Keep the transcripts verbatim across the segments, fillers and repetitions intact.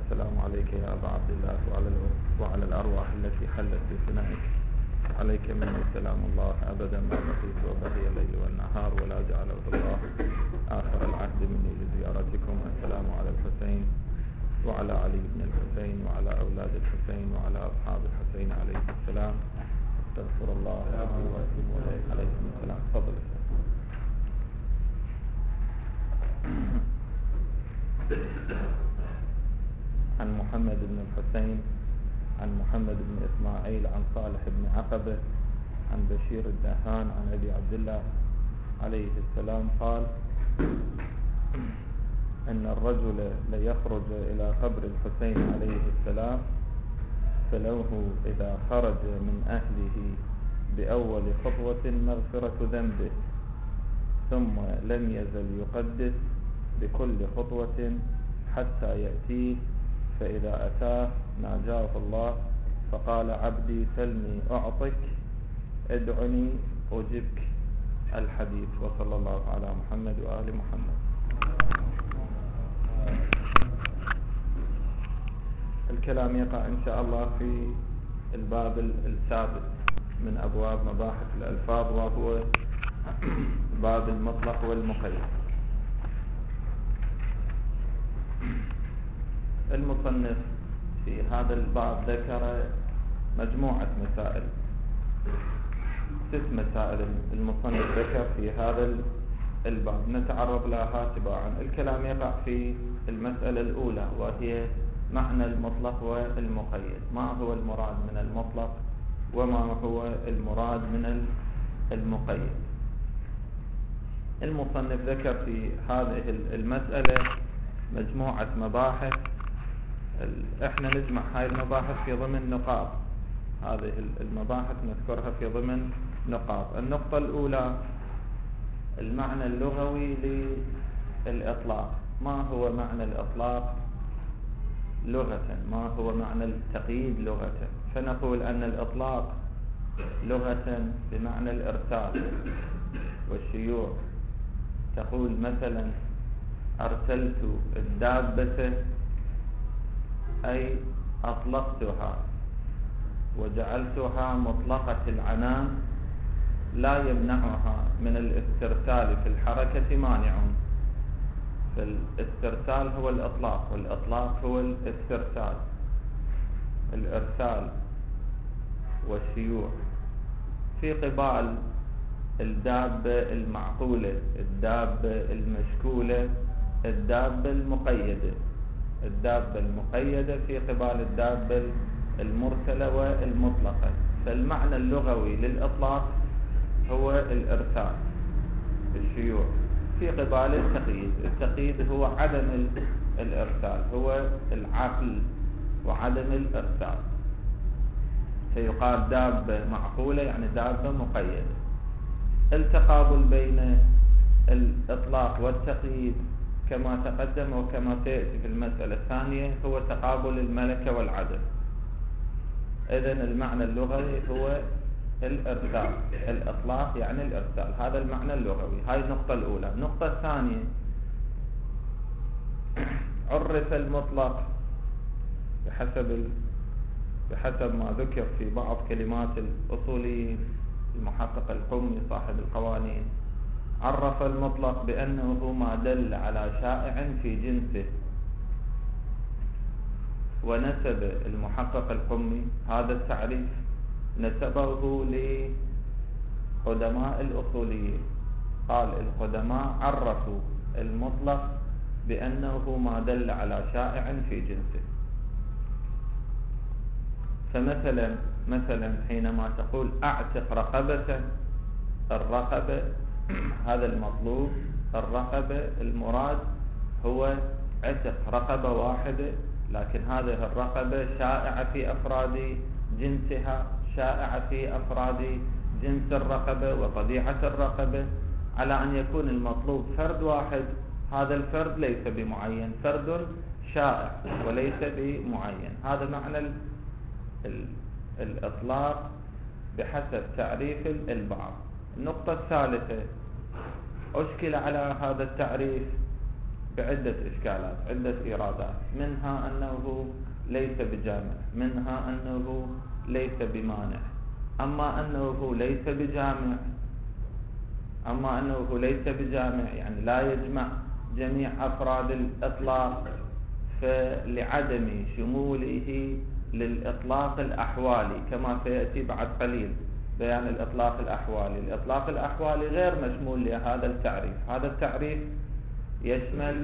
السلام عليك يا أبا عبد الله وعلى, وعلى الأرواح التي حلت بفنائك. عليك مني سلام الله أبدا ما بقيت وبقي الليل والنهار ولا جعله الله آخر العهد مني لزيارتكم. السلام على الحسين وعلى علي بن الحسين وعلى أولاد الحسين وعلى أصحاب الحسين عليه السلام. استغفر الله لي وأتوب إليه. عليكم السلام. تفضل. عن محمد بن الحسين عن محمد بن إسماعيل عن صالح بن عقبة عن بشير الدهان عن أبي عبد الله عليه السلام قال: أن الرجل ليخرج إلى قبر الحسين عليه السلام فله إذا خرج من أهله بأول خطوة مغفرة ذنبه، ثم لم يزل يقدس بكل خطوة حتى يأتيه، فإذا أتاه ناجاه الله فقال: عبدي سلني أعطك، ادعني أجبك. الحديث. وصلى الله على محمد وآل محمد. الكلام يقع إن شاء الله في الباب السادس من أبواب مباحث الألفاظ، وهو باب المطلق والمقيد. المصنف في هذا الباب ذكر مجموعة مسائل، ست مسائل المصنف ذكر في هذا الباب، نتعرض لها تباعا. الكلام يقع في المسألة الأولى، وهي معنى المطلق والمقيد. ما هو المراد من المطلق وما هو المراد من المقيد؟ المصنف ذكر في هذه المسألة مجموعة مباحث. احنا نجمع هاي المباحث في ضمن نقاط، هذه المباحث نذكرها في ضمن نقاط. النقطة الأولى المعنى اللغوي للإطلاق. ما هو معنى الإطلاق لغة؟ ما هو معنى التقييد لغة؟ فنقول أن الإطلاق لغة بمعنى الإرسال والشيوع. تقول مثلا: أرسلت الدابة، أي أطلقتها وجعلتها مطلقة العنان، لا يمنعها من الاسترسال في الحركة مانع. فالاسترسال هو الإطلاق، والإطلاق هو الاسترسال، الإرسال والشيوع. في قبال الدابة المعقولة، الدابة المشكولة، الدابة المقيدة. الدابة المقيدة في قبال الدابة المرسلة والمطلقة. فالمعنى اللغوي للإطلاق هو الإرسال، الشيوع، في قبال التقييد. التقييد هو عدم الإرسال، هو العقل وعدم الإرسال. فيقال دابة معقولة يعني دابة مقيدة. التقابل بين الإطلاق والتقييد كما تقدم وكما سيأتي في المسألة الثانية هو تقابل الملكة والعدم. إذن المعنى اللغوي هو الإرسال، الإطلاق يعني الإرسال، هذا المعنى اللغوي. هاي النقطة الأولى. النقطة الثانية: عرف المطلق بحسب بحسب ما ذكر في بعض كلمات الأصوليين. المحقق القمي صاحب القوانين عرف المطلق بأنه ما دل على شائع في جنسه. ونسب المحقق القمي هذا التعريف، نسبه لقدماء الأصوليين. قال: القدماء عرفوا المطلق بأنه ما دل على شائع في جنسه. فمثلا مثلا حينما تقول أعتق رقبة، الرقبة هذا المطلوب، الرقبة المراد هو عتق رقبة واحدة، لكن هذه الرقبة شائعة في أفراد جنسها، شائعة في أفراد جنس الرقبة وطبيعة الرقبة، على أن يكون المطلوب فرد واحد. هذا الفرد ليس بمعين، فرد شائع وليس بمعين. هذا معنى ال ال الإطلاق بحسب تعريف البعض. النقطة الثالثة: أشكل على هذا التعريف بعدة إشكالات، عدة إيرادات، منها أنه ليس بجامع، منها أنه ليس بمانع. أما أنه ليس بجامع أما أنه ليس بجامع يعني لا يجمع جميع أفراد الإطلاق، فلعدم شموله للإطلاق الأحوالي كما سيأتي بعد قليل بيان الإطلاق الأحوالي. الإطلاق الأحوالي غير مشمول لهذا التعريف. هذا التعريف يشمل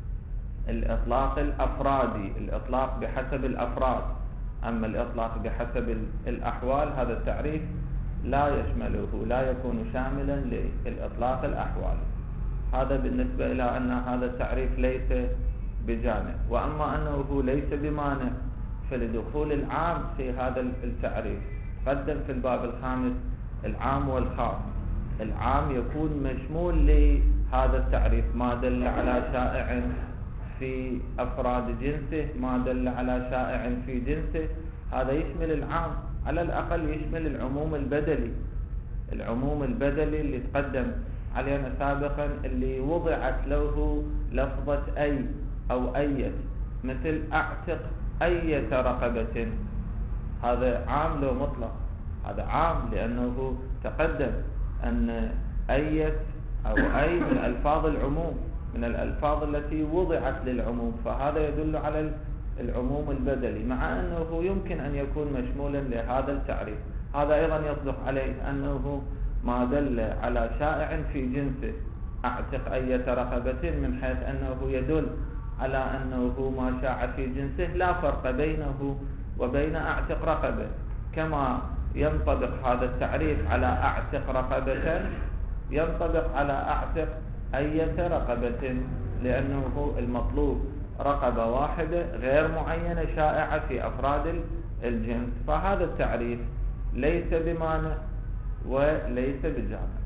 الإطلاق الأفرادي، الإطلاق بحسب الأفراد. أما الإطلاق بحسب الأحوال هذا التعريف لا يشمله، لا يكون شاملا للإطلاق الأحوالي. هذا بالنسبة إلى أن هذا التعريف ليس بجامع. وأما أنه ليس بمانع فلدخول العام في هذا التعريف قدم في الباب الخامس العام والخاص. العام يكون مشمول لهذا التعريف، ما دل على شائع في أفراد جنسه، ما دل على شائع في جنسه، هذا يشمل العام، على الأقل يشمل العموم البدلي. العموم البدلي اللي تقدم علينا سابقا اللي وضعت له لفظة أي أو أية، مثل أعتق أية رقبة، هذا عام لو مطلق؟ هذا عام لأنه تقدم أن أية أو أي من ألفاظ العموم، من الألفاظ التي وضعت للعموم، فهذا يدل على العموم البدلي، مع أنه يمكن أن يكون مشمولا لهذا التعريف. هذا أيضا يصدق عليه أنه ما دل على شائع في جنسه، أعتق أية رقبة، من حيث أنه يدل على أنه ما شاع في جنسه لا فرق بينه وبين أعتق رقبة، كما ينطبق هذا التعريف على أعتق رقبة ينطبق على أعتق أية رقبة، لأنه المطلوب رقبة واحدة غير معينة شائعة في أفراد الجنس. فهذا التعريف ليس بمانع وليس بجامع.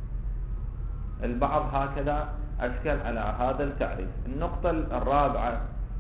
البعض هكذا أشكل على هذا التعريف. النقطة الرابعة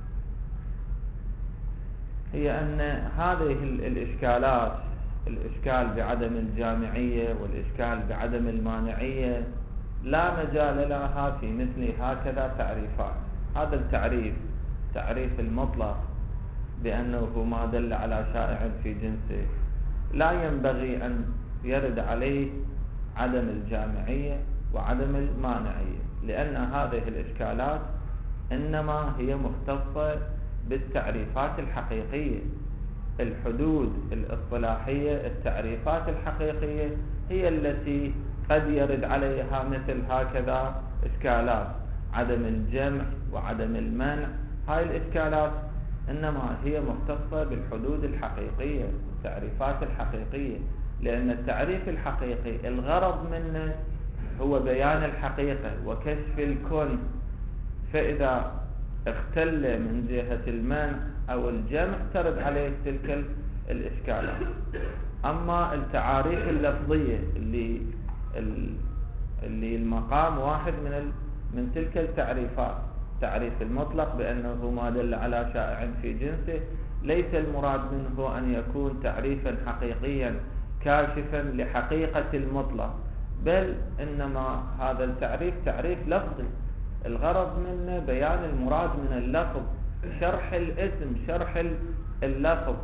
هي أن هذه الإشكالات، الإشكال بعدم الجامعية والإشكال بعدم المانعية، لا مجال لها في مثل هكذا تعريفات. هذا التعريف، تعريف المطلق بأنه ما دل على شائع في جنسه، لا ينبغي أن يرد عليه عدم الجامعية وعدم المانعية، لأن هذه الإشكالات إنما هي مختصة بالتعريفات الحقيقية. الحدود الاصطلاحية، التعريفات الحقيقية هي التي قد يرد عليها مثل هكذا إشكالات. عدم الجمع وعدم المنع، هاي الإشكالات إنما هي مختصة بالحدود الحقيقية، التعريفات الحقيقية، لأن التعريف الحقيقي الغرض منه هو بيان الحقيقة وكشف الكون، فإذا اختل من جهة المنع أو الجمع ترد عليه تلك الإشكالات. أما التعاريف اللفظية اللي اللي المقام واحد من من تلك التعريفات، تعريف المطلق بأنه ما دل على شائع في جنسه، ليس المراد منه أن يكون تعريفا حقيقيا كاشفا لحقيقة المطلق، بل إنما هذا التعريف تعريف لفظي، الغرض منه بيان المراد من اللفظ، شرح الاسم، شرح اللفظ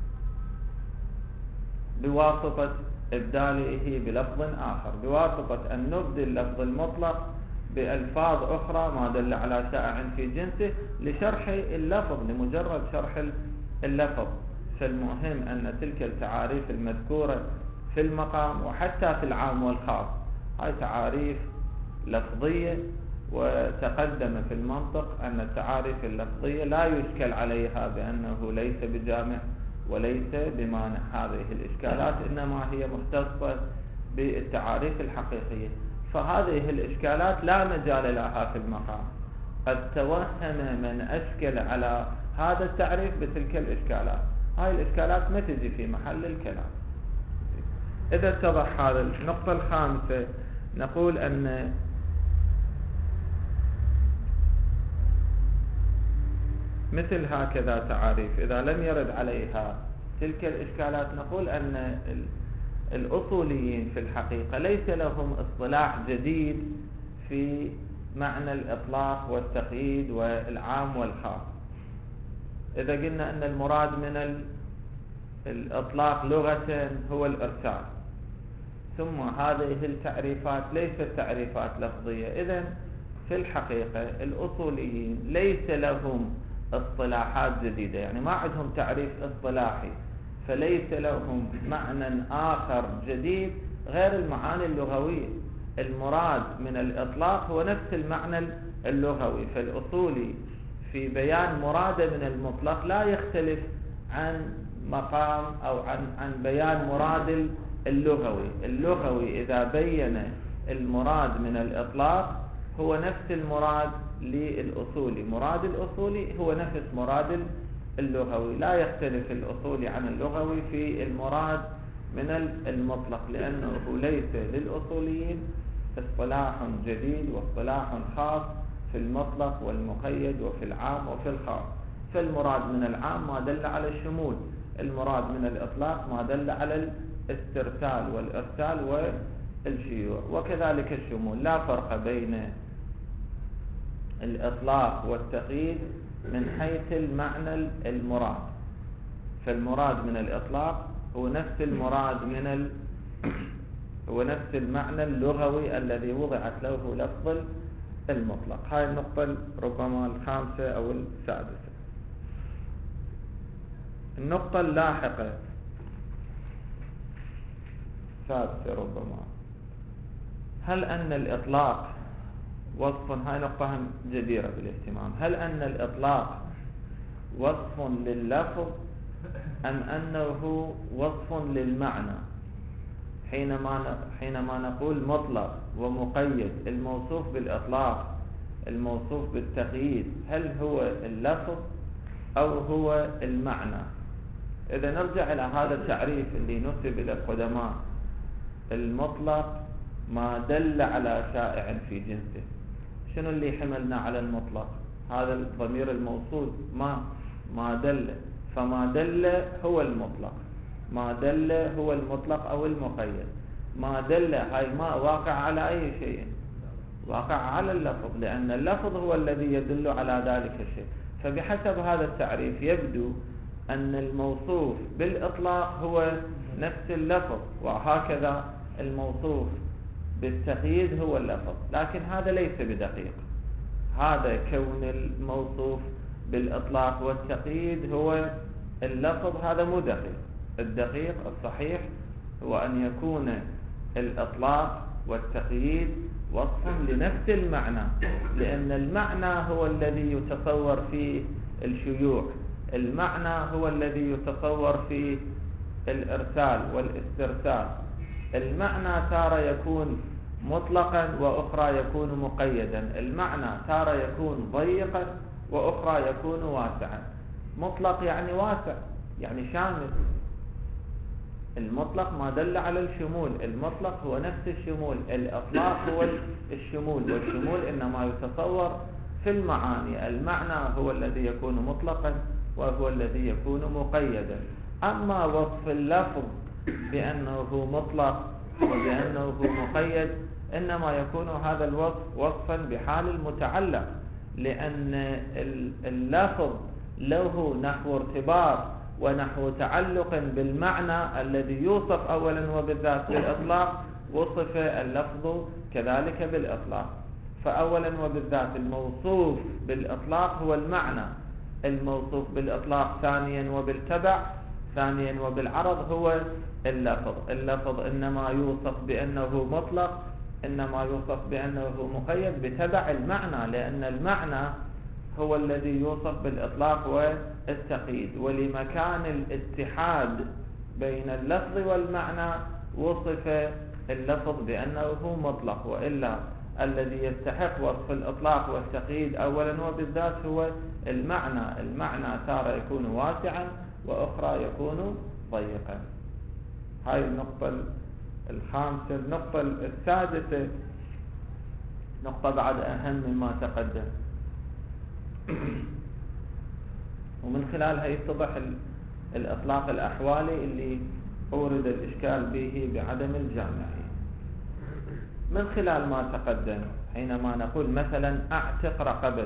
بواسطة إبداله بلفظ آخر، بواسطة أن نبدل اللفظ المطلق بألفاظ أخرى ما دل على شائع في جنسه لشرح اللفظ، لمجرد شرح اللفظ. فالمهم أن تلك التعاريف المذكورة في المقام وحتى في العام والخاص هاي تعاريف لفظية، وتقدم في المنطق أن التعاريف اللفظية لا يشكل عليها بأنه ليس بجامع وليس بمانع. هذه الإشكالات إنما هي مختصة بالتعاريف الحقيقية، فهذه الإشكالات لا مجال لها في المقام. قد توهم من أشكل على هذا التعريف بتلك الإشكالات، هاي الإشكالات ما تجي في محل الكلام. إذا اتضح هذا. النقطة الخامسة نقول أن مثل هكذا تعاريف إذا لم يرد عليها تلك الإشكالات، نقول أن الأصوليين في الحقيقة ليس لهم اصطلاح جديد في معنى الإطلاق والتقييد والعام والخاص. إذا قلنا أن المراد من الإطلاق لغة هو الإرسال، ثم هذه التعريفات ليست تعريفات لفظية، إذن في الحقيقة الأصوليين ليس لهم اصطلاحات جديدة، يعني ما عندهم تعريف اصطلاحي، فليس لهم معنى آخر جديد غير المعاني اللغوية. المراد من الإطلاق هو نفس المعنى اللغوي، فالأصولي في بيان مراده من المطلق لا يختلف عن مقام أو عن عن بيان مراد اللغوي. اللغوي إذا بين المراد من الإطلاق هو نفس المراد للأصولي، مراد الأصولي هو نفس مراد اللغوي، لا يختلف الأصولي عن اللغوي في المراد من المطلق، لأنه ليس للأصوليين اصطلاح جديد واصطلاح خاص في المطلق والمقيد وفي العام وفي الخاص. فالمراد من العام ما دل على الشمول، المراد من الإطلاق ما دل على الاسترسال والإرسال والشيوع، وكذلك الشمول. لا فرق بين الإطلاق والتقييد من حيث المعنى المراد، فالمراد من الإطلاق هو نفس المراد من ال... هو نفس المعنى اللغوي الذي وضعت له لفظ المطلق. هاي النقطة ربما الخامسة أو السادسة. النقطة اللاحقة السادسة ربما، هل أن الإطلاق وصف، هاي نقطة جديرة بالاهتمام، هل أن الإطلاق وصف لللفظ أم أنه وصف للمعنى؟ حينما حينما نقول مطلق ومقيد، الموصوف بالإطلاق الموصوف بالتقييد، هل هو اللفظ أو هو المعنى؟ إذا نرجع إلى هذا التعريف اللي نسب إلى القدماء، المطلق ما دل على شائع في جنسه. شنو اللي حملنا على المطلق؟ هذا الضمير الموصول، ما ما دل، فما دل هو المطلق، ما دل هو المطلق أو المقيد. ما دل هاي ما واقع على أي شيء، واقع على اللفظ، لأن اللفظ هو الذي يدل على ذلك الشيء. فبحسب هذا التعريف يبدو أن الموصوف بالإطلاق هو نفس اللفظ، وهكذا الموصوف بالتقييد هو اللفظ، لكن هذا ليس بدقيق. هذا كون الموصوف بالإطلاق والتقييد هو اللفظ هذا مو دقيق. الدقيق الصحيح هو أن يكون الإطلاق والتقييد وصفا لنفس المعنى، لأن المعنى هو الذي يتصور فيه الشيوع، المعنى هو الذي يتصور فيه الإرسال والاسترسال. المعنى تارة يكون مطلقا وأخرى يكون مقيدا، المعنى تارة يكون ضيقا وأخرى يكون واسعا. مطلق يعني واسع، يعني شامل. المطلق ما دل على الشمول، المطلق هو نفس الشمول، الإطلاق هو الشمول، والشمول إنما يتصور في المعاني. المعنى هو الذي يكون مطلقا وهو الذي يكون مقيدا. أما وصف اللفظ بأنه مطلق وبأنه مقيد، إنما يكون هذا الوصف وصفا بحال المتعلق، لأن اللفظ له نحو ارتباط ونحو تعلق بالمعنى الذي يوصف أولا وبالذات بالإطلاق، وصف اللفظ كذلك بالإطلاق. فأولا وبالذات الموصوف بالإطلاق هو المعنى، الموصوف بالإطلاق ثانيا وبالتبع ثانيا وبالعرض هو اللفظ. اللفظ إنما يوصف بأنه مطلق، إنما يوصف بأنه مقيد بتبع المعنى، لأن المعنى هو الذي يوصف بالإطلاق والتقييد. ولمكان الاتحاد بين اللفظ والمعنى وصف اللفظ بأنه مطلق، وإلا الذي يستحق وصف الإطلاق والتقييد أولا وبالذات هو المعنى. المعنى تارة يكون واسعا وأخرى يكون ضيقا. هاي النقطة الخامسة. النقطة السادسة نقطة بعد أهم مما تقدم، ومن خلالها يتضح الإطلاق الأحوالي اللي أورد الإشكال به بعدم الجامعية. من خلال ما تقدم حينما نقول مثلا أعتق رقبة،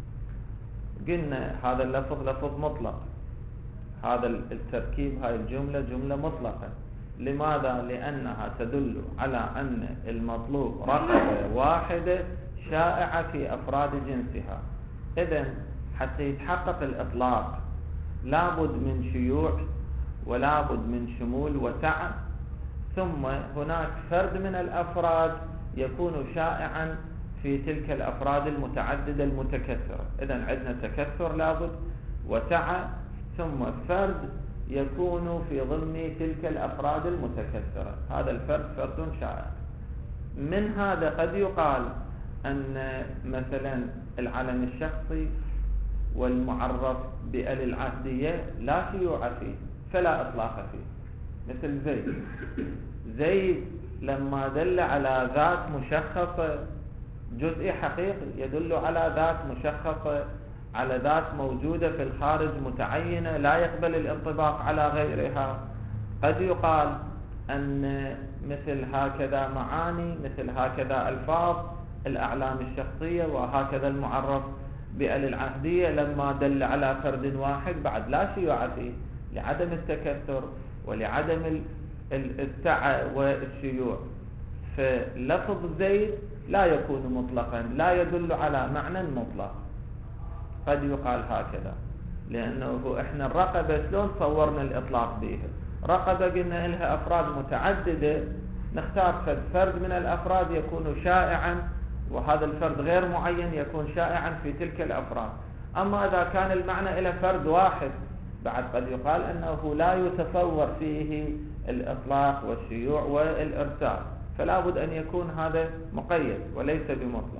قلنا هذا اللفظ لفظ مطلق، هذا التركيب هاي الجملة جملة مطلقة. لماذا؟ لأنها تدل على أن المطلوب رقبة واحدة شائعة في أفراد جنسها. إذن حتى يتحقق الإطلاق لابد من شيوع ولابد من شمول وسعة، ثم هناك فرد من الأفراد يكون شائعا في تلك الأفراد المتعددة المتكثرة. إذن عندنا تكثر لابد وسعة، ثم فرد يكون في ضمن تلك الأفراد المتكثرة، هذا الفرد فرد شائع. من هذا قد يقال أن مثلا العلم الشخصي والمعرف بأل العهدية لا شيوع فيه فلا إطلاق فيه، مثل زيد. زيد لما دل على ذات مشخصة جزئي حقيقي يدل على ذات مشخصة، على ذات موجودة في الخارج متعينة لا يقبل الانطباق على غيرها. قد يقال أن مثل هكذا معاني، مثل هكذا ألفاظ الأعلام الشخصية وهكذا المعرف بأل العهدية لما دل على فرد واحد بعد لا شيوع فيه لعدم التكثر ولعدم السعة والشيوع. فلفظ زيد لا يكون مطلقا، لا يدل على معنى مطلق. قد يقال هكذا لأنه إحنا الرقبة شلون صورنا الإطلاق بها؟ رقبة قلنا لها أفراد متعددة، نختار فرد من الأفراد يكون شائعا، وهذا الفرد غير معين يكون شائعا في تلك الأفراد. أما إذا كان المعنى إلى فرد واحد بعد قد يقال أنه لا يتصور فيه الإطلاق والشيوع والإرسال، فلا بد أن يكون هذا مقيد وليس بمطلق.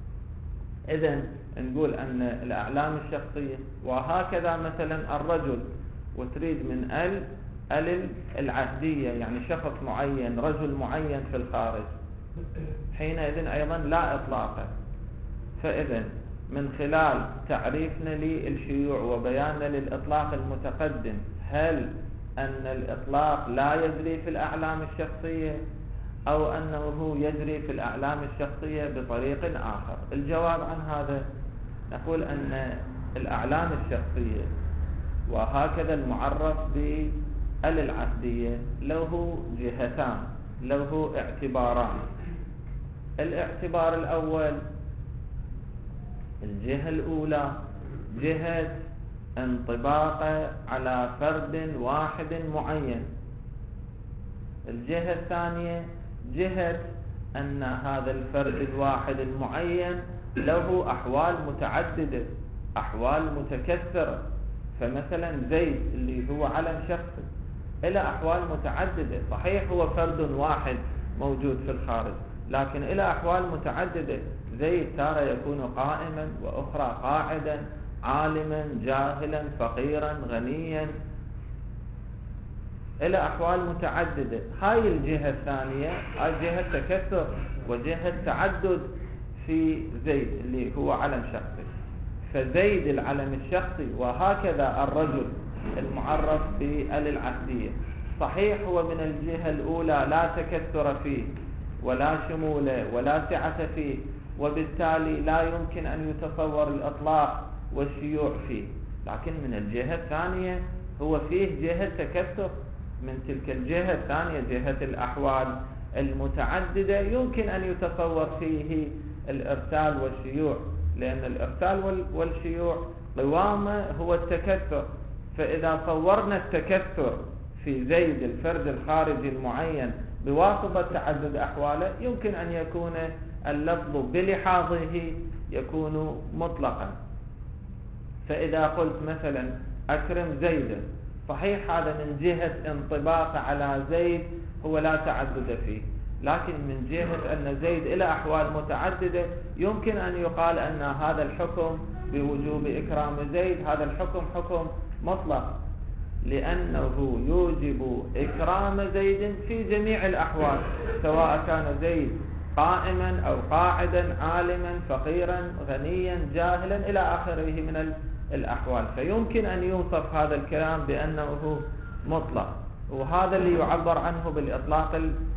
إذن نقول أن الأعلام الشخصية وهكذا مثلا الرجل وتريد من ال ال العهدية يعني شخص معين رجل معين في الخارج، حينئذ أيضا لا إطلاق. فإذن من خلال تعريفنا للشيوع وبياننا للإطلاق المتقدم، هل أن الإطلاق لا يجري في الأعلام الشخصية أو أنه يجري في الأعلام الشخصية بطريق آخر؟ الجواب عن هذا نقول أن الأعلام الشخصية وهكذا المعرف بأل العهدية له جهتان، له اعتباران. الاعتبار الأول، الجهة الأولى جهة انطباق على فرد واحد معين. الجهة الثانية جهة أن هذا الفرد الواحد المعين له أحوال متعددة، أحوال متكثرة. فمثلا زيد اللي هو علم شخصي إلى أحوال متعددة، صحيح هو فرد واحد موجود في الخارج لكن إلى أحوال متعددة. زيد تارة يكون قائما وأخرى قاعدا، عالما جاهلا فقيرا غنيا، إلى أحوال متعددة. هاي الجهة الثانية، هاي جهة تكثر وجهة تعدد في زيد اللي هو علم شخصي. فزيد العلم الشخصي وهكذا الرجل المعرف بأل العهدية، صحيح هو من الجهة الأولى لا تكثر فيه ولا شمول ولا سعة فيه، وبالتالي لا يمكن أن يتصور الإطلاق والشيوع فيه، لكن من الجهة الثانية هو فيه جهة تكثر. من تلك الجهة الثانية جهة الأحوال المتعددة يمكن أن يتصور فيه الإرسال والشيوع، لأن الإرسال والشيوع قوامه هو التكثر. فإذا صورنا التكثر في زيد الفرد الخارجي المعين بواسطة تعدد أحواله يمكن أن يكون اللفظ بلحاظه يكون مطلقا. فإذا قلت مثلا أكرم زيدا، صحيح هذا من جهة انطباق على زيد هو لا تعدد فيه، لكن من جهة أن زيد إلى أحوال متعددة يمكن أن يقال أن هذا الحكم بوجوب إكرام زيد هذا الحكم حكم مطلق، لأنه يوجب إكرام زيد في جميع الأحوال، سواء كان زيد قائما أو قاعدا، عالما فقيرا غنيا جاهلا إلى آخره من الأحوال. فيمكن أن يوصف هذا الكلام بأنه مطلق، وهذا اللي يعبر عنه بالإطلاق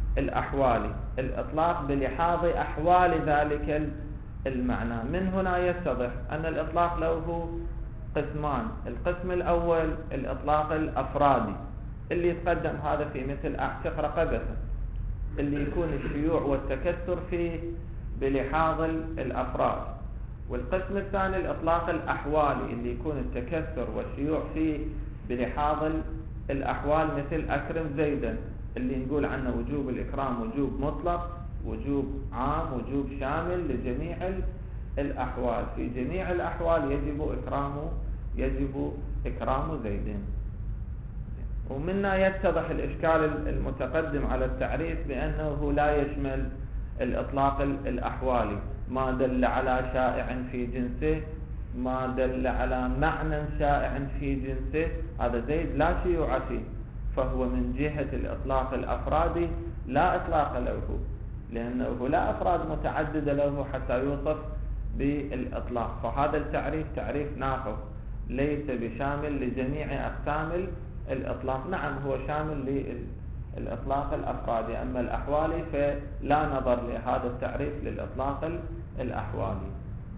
الأحوالي، الإطلاق بلحاظ أحوال ذلك المعنى. من هنا يتضح أن الإطلاق له قسمان. القسم الأول الإطلاق الأفرادي اللي يتقدم هذا في مثل أعتق رقبة، اللي يكون الشيوع والتكسر فيه بلحاظ الأفراد. والقسم الثاني الإطلاق الأحوالي اللي يكون التكسر والشيوع فيه بلحاظ الأحوال، مثل أكرم زيدا اللي نقول عنه وجوب الإكرام وجوب مطلق، وجوب عام، وجوب شامل لجميع الأحوال. في جميع الأحوال يجب إكرام يجب إكرام زيد. ومنا يتضح الإشكال المتقدم على التعريف بأنه لا يشمل الإطلاق الأحوالي، ما دل على شائع في جنسه، ما دل على معنى شائع في جنسه، هذا زيد لا شيوع فيه، فهو من جهة الإطلاق الأفرادي لا إطلاق له، لأنه لا أفراد متعددة له حتى يوصف بالإطلاق. فهذا التعريف تعريف ناقص، ليس بشامل لجميع أقسام الإطلاق. نعم هو شامل للإطلاق الأفرادي، أما الأحوالي فلا نظر لهذا التعريف للإطلاق الأحوالي.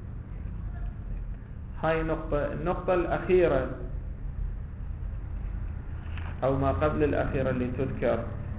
هاي نقطة. النقطة الأخيرة أو ما قبل الأخيرة اللي تذكر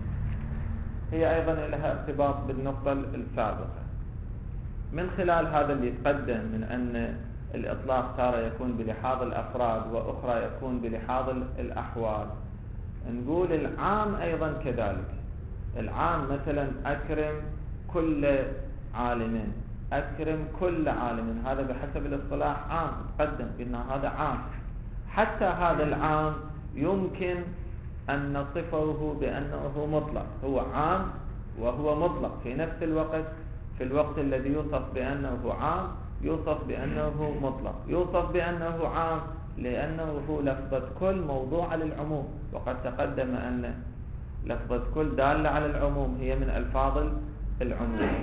هي أيضا لها ارتباط بالنقطة السابقة. من خلال هذا اللي يتقدم من أن الإطلاق تارة يكون بلحاظ الأفراد وأخرى يكون بلحاظ الأحوال، نقول العام أيضا كذلك. العام مثلا أكرم كل عالم، أكرم كل عالم، هذا بحسب الاصطلاح عام تقدم، قلنا هذا عام. حتى هذا العام يمكن أن نصفه بأنه مطلق، هو عام وهو مطلق في نفس الوقت. في الوقت الذي يوصف بأنه عام يوصف بأنه مطلق. يوصف بأنه عام لأنه لفظة كل موضوع للعموم، وقد تقدم أن لفظة كل دالة على العموم هي من ألفاظ العموم.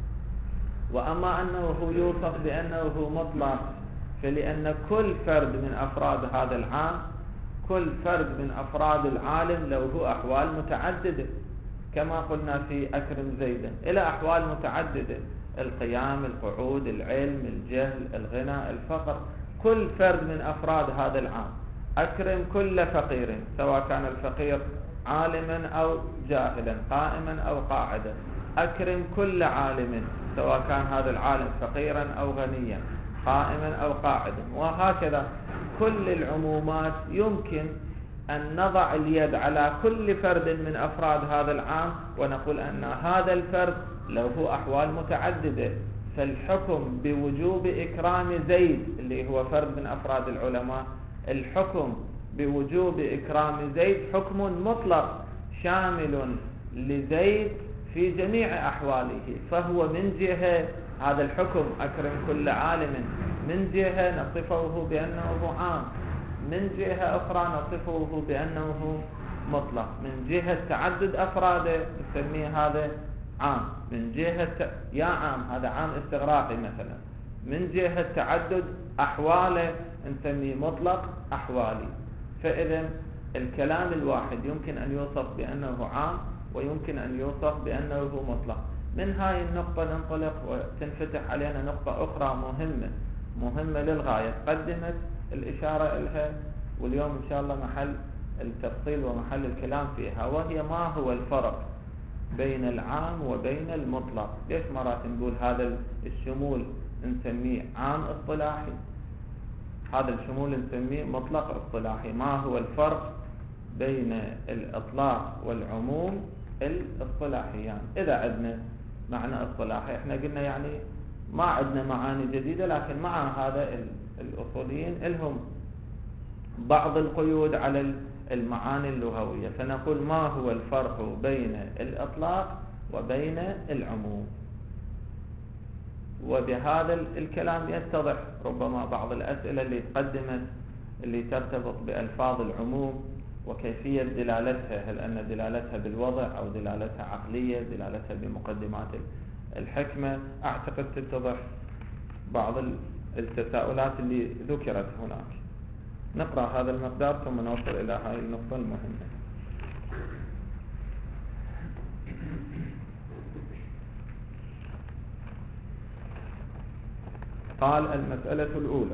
وأما أنه يوصف بأنه مطلق فلأن كل فرد من أفراد هذا العام، كل فرد من أفراد العالم له أحوال متعددة، كما قلنا في أكرم زيدا إلى أحوال متعددة: القيام، القعود، العلم، الجهل، الغنى، الفقر. كل فرد من أفراد هذا العام. أكرم كل فقير، سواء كان الفقير عالما أو جاهلا، قائما أو قاعدا. أكرم كل عالم، سواء كان هذا العالم فقيرا أو غنيا، قائما أو قاعدا. وهكذا كل العمومات يمكن أن نضع اليد على كل فرد من أفراد هذا العام ونقول أن هذا الفرد له أحوال متعددة. فالحكم بوجوب إكرام زيد اللي هو فرد من أفراد العلماء، الحكم بوجوب إكرام زيد حكم مطلق شامل لزيد في جميع أحواله. فهو من جهة هذا الحكم أكرم كل عالم، من جهة نصفه بأنه عام، من جهة أخرى نصفه بأنه مطلق. من جهة تعدد أفراده نسميه هذا عام، من جهة يا عام هذا عام استغراقي مثلا. من جهة تعدد أحواله نسميه مطلق أحوالي. فإذا الكلام الواحد يمكن أن يوصف بأنه عام ويمكن أن يوصف بأنه مطلق. من هاي النقطة ننطلق وتنفتح علينا نقطة أخرى مهمة مهمة للغاية قدمت الإشارة إلها، واليوم إن شاء الله محل التفصيل ومحل الكلام فيها، وهي ما هو الفرق بين العام وبين المطلق. ليش مرات نقول هذا الشمول نسميه عام اصطلاحي، هذا الشمول نسميه مطلق اصطلاحي؟ ما هو الفرق بين الإطلاق والعموم الاصطلاحي؟ يعني إذا عندنا معنى اصطلاحي احنا قلنا يعني ما عندنا معاني جديدة، لكن مع هذا الأصوليين لهم بعض القيود على المعاني اللغوية، فنقول ما هو الفرق بين الإطلاق وبين العموم. وبهذا الكلام يتضح ربما بعض الأسئلة اللي تقدمت اللي ترتبط بألفاظ العموم وكيفية دلالتها، هل أن دلالتها بالوضع أو دلالتها عقلية، دلالتها بمقدمات الحكمة. أعتقد تتضح بعض التساؤلات اللي ذكرت هناك. نقرأ هذا المقدار ثم نوصل إلى هذه النقطة المهمة. قال المسألة الأولى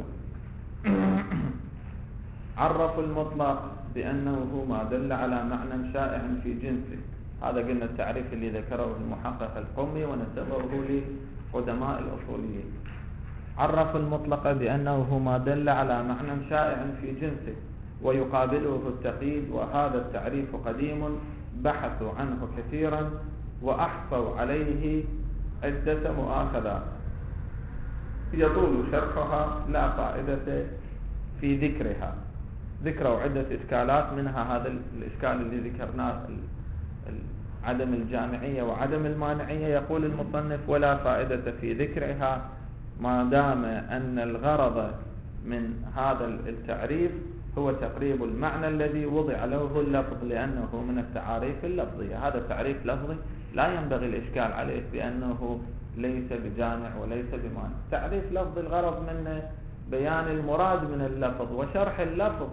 عرف المطلق بأنه ما دل على معنى شائع في جنسه. هذا قلنا التعريف اللي ذكره المحقق القمي ونسبه لقدماء الأصوليين. عرف المطلق بأنه ما دل على معنى شائع في جنسه ويقابله التقييد، وهذا التعريف قديم بحثوا عنه كثيرا وأحصوا عليه عدة مؤاخذات يطول شرحها لا فائدة في ذكرها. ذكروا عدة إشكالات، منها هذا الإشكال اللي ذكرناه عدم الجامعية وعدم المانعية. يقول المصنف ولا فائدة في ذكرها ما دام أن الغرض من هذا التعريف هو تقريب المعنى الذي وضع له اللفظ، لأنه من التعاريف اللفظية. هذا التعريف لفظي لا ينبغي الإشكال عليه بأنه ليس بجامع وليس بمانع. تعريف لفظي الغرض من بيان المراد من اللفظ وشرح اللفظ.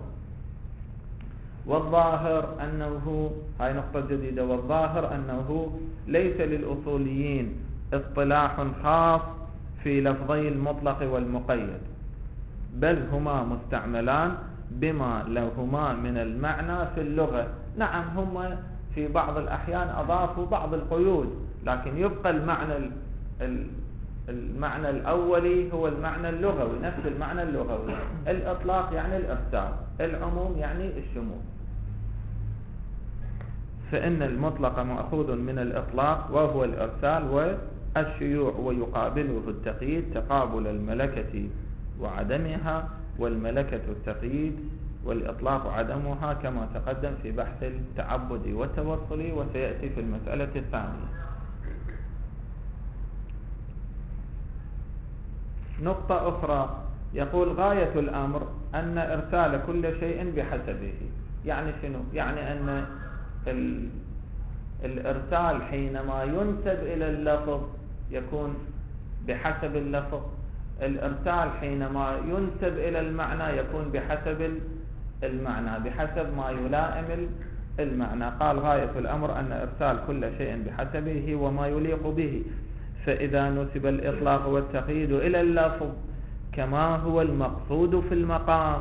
والظاهر أنه، هاي نقطة جديدة، والظاهر أنه ليس للأصوليين اصطلاح خاص في لفظي المطلق والمقيد، بل هما مستعملان بما لهما من المعنى في اللغة. نعم هم في بعض الأحيان أضافوا بعض القيود، لكن يبقى المعنى المعنى الأولي هو المعنى اللغوي، نفس المعنى اللغوي. الإطلاق يعني الإرسال، العموم يعني الشمول. فإن المطلق مأخوذ من الإطلاق وهو الإرسال والشيوع، ويقابله التقييد تقابل الملكة وعدمها، والملكة التقييد والإطلاق عدمها، كما تقدم في بحث التعبد والتوصل وسيأتي في المسألة الثانية. نقطة أخرى، يقول غاية الأمر أن إرسال كل شيء بحسبه. يعني شنو؟ يعني أن الإرسال حينما ينسب إلى اللفظ يكون بحسب اللفظ، الإرسال حينما ينسب إلى المعنى يكون بحسب المعنى، بحسب ما يلائم المعنى. قال غاية الأمر أن إرسال كل شيء بحسبه وما يليق به، فإذا نسب الإطلاق والتقييد إلى اللفظ كما هو المقصود في المقام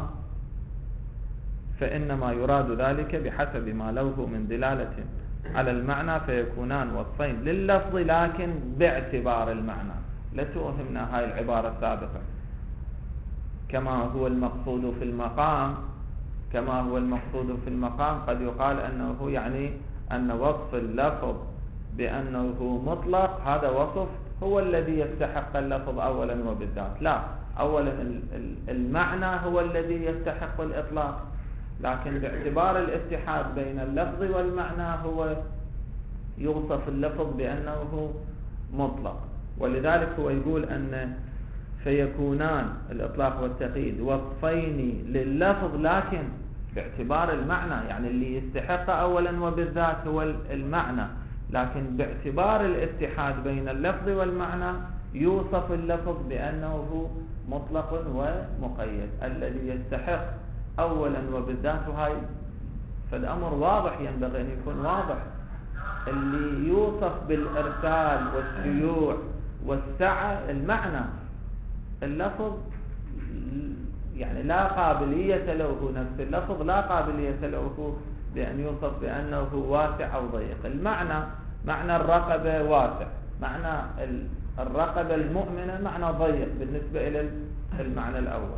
فإنما يراد ذلك بحسب ما له من دلالة على المعنى، فيكونان وصفين لللفظ لكن باعتبار المعنى. لا توهمنا هاي العبارة السابقة. كما هو المقصود في المقام، كما هو المقصود في المقام قد يقال أنه يعني أن وصف اللفظ بأنه مطلق هذا وصف هو الذي يستحق اللفظ أولا وبالذات. لا، أولا المعنى هو الذي يستحق الإطلاق، لكن باعتبار الاتحاد بين اللفظ والمعنى هو يوصف اللفظ بأنه مطلق. ولذلك هو يقول أن فيكونان الإطلاق والتقييد وصفين لللفظ لكن باعتبار المعنى، يعني اللي يستحق أولا وبالذات هو المعنى، لكن باعتبار الاتحاد بين اللفظ والمعنى يوصف اللفظ بأنه مطلق ومقيد الذي يستحق أولا وبالذات. هاي فالأمر واضح، ينبغي أن يكون واضح. اللي يوصف بالإرسال والشيوع والسعة المعنى، اللفظ يعني لا قابلية له، نفس اللفظ لا قابلية له بأن يوصف بأنه واسع أو ضيق. المعنى، معنى الرقبة واسع، معنى الرقبة المؤمنة معنى ضيق بالنسبة إلى المعنى الأول.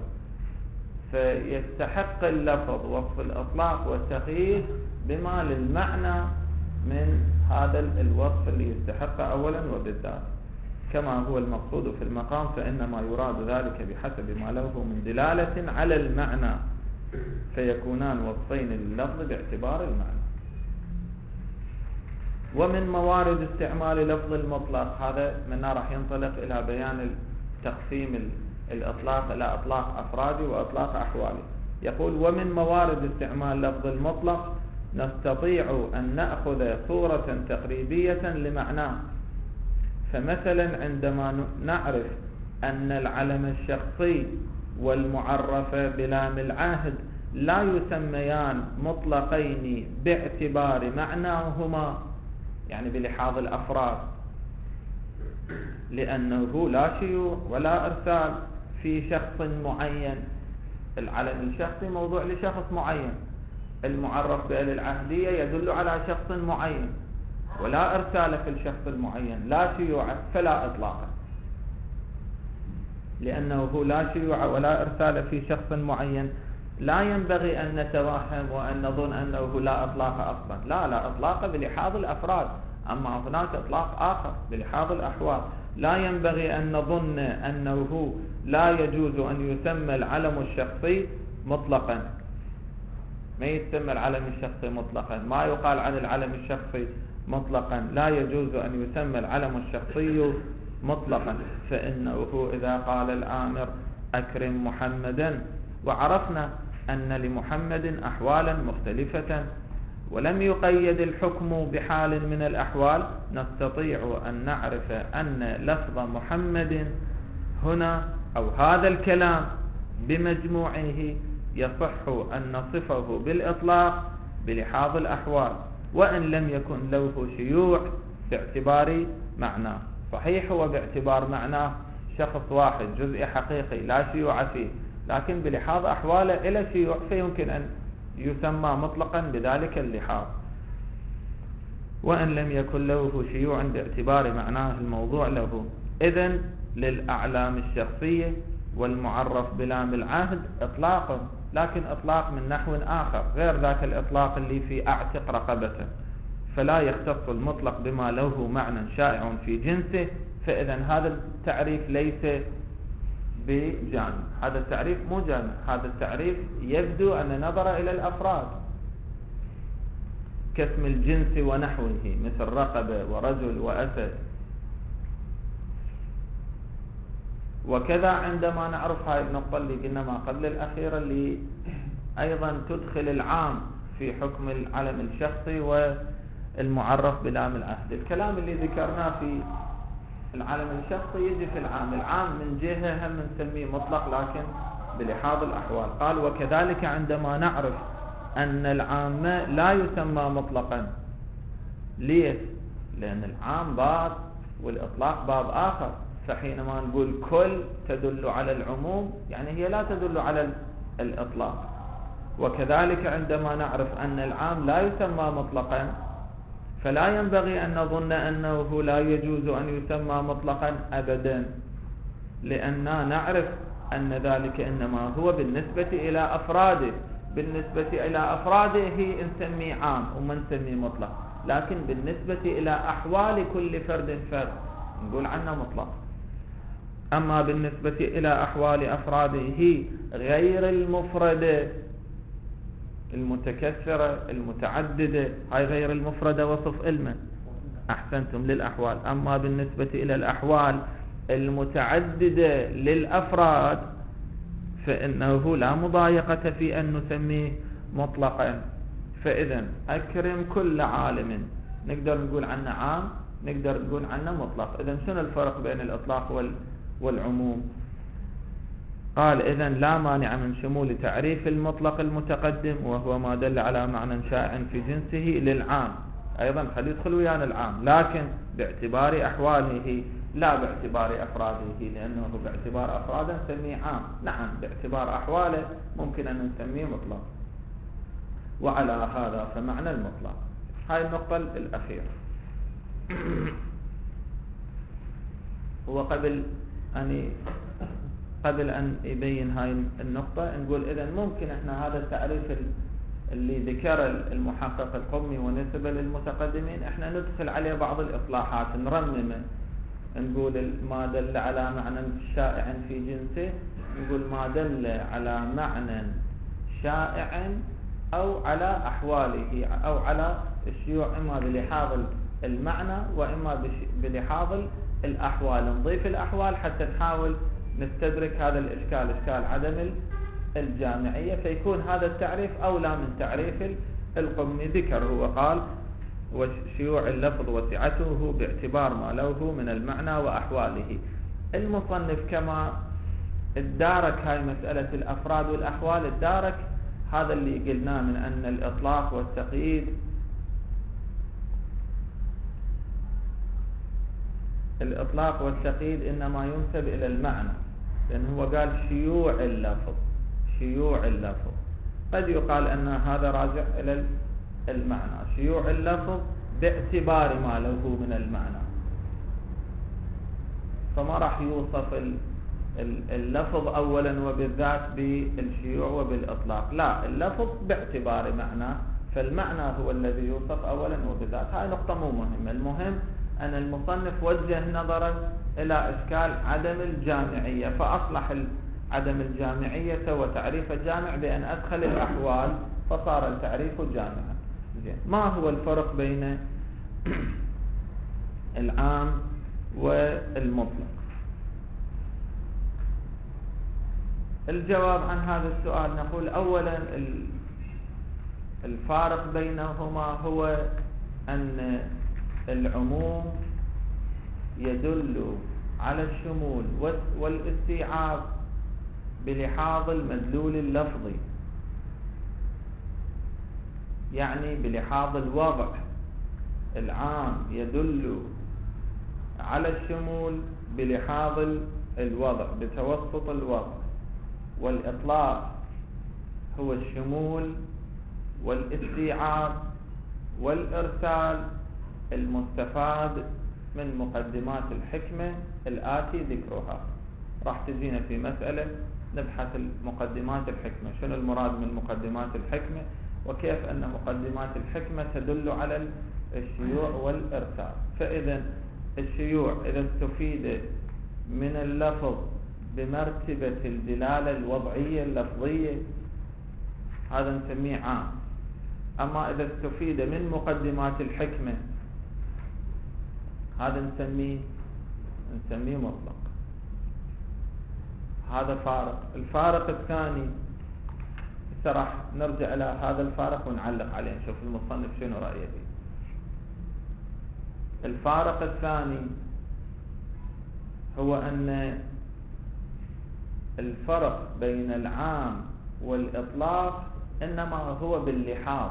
فيستحق اللفظ وصف الإطلاق والتقييد بما للمعنى من هذا الوصف اللي يستحق أولا وبالذات. كما هو المقصود في المقام فإنما يراد ذلك بحسب ما له من دلالة على المعنى، فيكونان وصفين لللفظ باعتبار المعنى. ومن موارد استعمال لفظ المطلق، هذا منا راح ينطلق إلى بيان تقسيم الإطلاق إلى إطلاق أفرادي وإطلاق أحوالي. يقول ومن موارد استعمال لفظ المطلق نستطيع أن نأخذ صورة تقريبية لمعناه. فمثلا عندما نعرف أن العلم الشخصي والمعرف بلام العهد لا يسميان مطلقين باعتبار معناهما، يعني بلحاظ الأفراد، لأنه لا شيوع ولا إرسال، في شخص معين. العلم الشخصي موضوع لشخص معين، المعرف بأل العهدية يدل على شخص معين، ولا إرسال في الشخص المعين، لا شيوع فلا إطلاق، لأنه لا شيوع ولا إرسال في شخص معين. لا ينبغي أن نتوهم وأن نظن أنه لا إطلاق أصلا، لا لا إطلاق بلحاظ الأفراد، أما هناك إطلاق آخر بلحاظ الأحوال. لا ينبغي أن نظن أنه لا يجوز أن يسمى العلم الشخصي مطلقا، ما يسمى العلم الشخصي مطلقا، ما يقال عن العلم الشخصي مطلقا، لا يجوز أن يسمى العلم الشخصي مطلقا. فإنه إذا قال الآمر أكرم محمدا، وعرفنا أن لمحمد أحوالا مختلفة ولم يقيد الحكم بحال من الأحوال، نستطيع أن نعرف أن لفظ محمد هنا أو هذا الكلام بمجموعه يصح أن نصفه بالإطلاق بلحاظ الأحوال، وإن لم يكن له شيوع باعتبار معناه. صحيح هو باعتبار معناه شخص واحد جزء حقيقي لا شيوع فيه، لكن بلحاظ أحواله إلى شيوع، فيمكن أن يسمى مطلقا بذلك اللحاظ، وإن لم يكن له شيوع باعتبار معناه الموضوع له. إذن للأعلام الشخصية والمعرف بلام العهد إطلاق، لكن إطلاق من نحو آخر غير ذاك الإطلاق اللي في أعتق رقبته، فلا يختص المطلق بما له معنى شائع في جنسه. فإذا هذا التعريف ليس بجامع، هذا التعريف مو جامع، هذا التعريف يبدو أن نظر إلى الأفراد كاسم الجنس ونحوه، مثل رقبة ورجل وأسد. وكذا عندما نعرف هاي النقطة اللي قلنا ما قبل الأخيرة، اللي أيضا تدخل العام في حكم العلم الشخصي والمعرف بلام العهد. الكلام اللي ذكرناه في العلم الشخصي يجي في العام، العام من جهة هم نسميه مطلق لكن بلحاظ الأحوال. قال وكذلك عندما نعرف أن العام لا يسمى مطلقا. ليش؟ لأن العام باب والإطلاق باب آخر، فحينما نقول كل تدل على العموم يعني هي لا تدل على الإطلاق. وكذلك عندما نعرف أن العام لا يسمى مطلقا، فلا ينبغي أن نظن أنه لا يجوز أن يسمى مطلقا أبدا، لأننا نعرف أن ذلك إنما هو بالنسبة إلى أفراده، بالنسبة إلى أفراده نسميه عام وما نسميه مطلق، لكن بالنسبة إلى أحوال كل فرد فرد نقول عنه مطلق. أما بالنسبة إلى أحوال أفراده غير المفردة المتكثرة المتعددة، هاي غير المفردة وصف علما، أحسنتم، للأحوال. أما بالنسبة إلى الأحوال المتعددة للأفراد فإنه لا مضايقة في أن نسميه مطلقا. فإذا أكرم كل عالم نقدر نقول عنه عام، نقدر نقول عنه مطلق. إذا شنو الفرق بين الإطلاق والعموم؟ قال إذن لا مانع من شمول تعريف المطلق المتقدم، وهو ما دل على معنى شائع في جنسه، للعام أيضا خلي يدخل ويانا العام، لكن باعتبار أحواله لا باعتبار أفراده، لأنه باعتبار أفراده نسميه عام، نعم باعتبار أحواله ممكن أن نسميه مطلق. وعلى هذا فمعنى المطلق. هاي النقطة الأخيرة. وقبل أن قبل أن يبين هاي النقطة نقول إذن ممكن إحنا هذا التعريف اللي ذكر المحقق القمي ونسبه للمتقدمين إحنا ندخل عليه بعض الإصلاحات نرممه، نقول ما دل على معنى شائع في جنسه، نقول ما دل على معنى شائع أو على أحواله أو على الشيوع، إما بلحاظ المعنى وإما بلحاظ الأحوال. نضيف الأحوال حتى نحاول نستدرك هذا الإشكال، إشكال عدم الجامعية، فيكون هذا التعريف أولى من تعريف القمي. ذكره وقال وشيوع اللفظ وسعته باعتبار ما له من المعنى وأحواله. المصنف كما ادارك هاي مسألة الأفراد والأحوال، ادارك هذا اللي قلناه من أن الإطلاق والتقييد الإطلاق والتقييد إنما ينسب إلى المعنى، لأنه هو قال شيوع اللفظ، شيوع اللفظ. قد يقال أن هذا راجع إلى المعنى، شيوع اللفظ باعتبار ما له من المعنى، فما راح يوصف اللفظ أولا وبالذات بالشيوع وبالإطلاق، لا، اللفظ باعتبار معنى، فالمعنى هو الذي يوصف أولا وبالذات. هاي نقطة مو مهمة، المهم أن المصنف وجه نظره إلى إشكال عدم الجامعية، فأصلح عدم الجامعية وتعريف الجامع بأن أدخل الأحوال فصار التعريف جامعا. ما هو الفرق بين العام والمطلق؟ الجواب عن هذا السؤال نقول أولا الفارق بينهما هو أن العموم يدل على الشمول والاستيعاب بلحاظ المدلول اللفظي، يعني بلحاظ الوضع. العام يدل على الشمول بلحاظ الوضع، بتوسط الوضع، والإطلاق هو الشمول والاستيعاب والإرسال المستفاد من مقدمات الحكمة الآتي ذكرها. راح تجينا في مسألة نبحث مقدمات الحكمة، شنو المراد من مقدمات الحكمة، وكيف أن مقدمات الحكمة تدل على الشيوع والإرسال. فإذا الشيوع إذا استفيد من اللفظ بمرتبة الدلالة الوضعية اللفظية هذا نسميه عام، أما إذا استفيد من مقدمات الحكمة هذا نسميه نسميه مطلق. هذا فارق. الفارق الثاني راح نرجع إلى هذا الفارق ونعلق عليه، نشوف المصنف شنو رأيه فيه. الفارق الثاني هو أن الفرق بين العام والإطلاق إنما هو باللحاظ.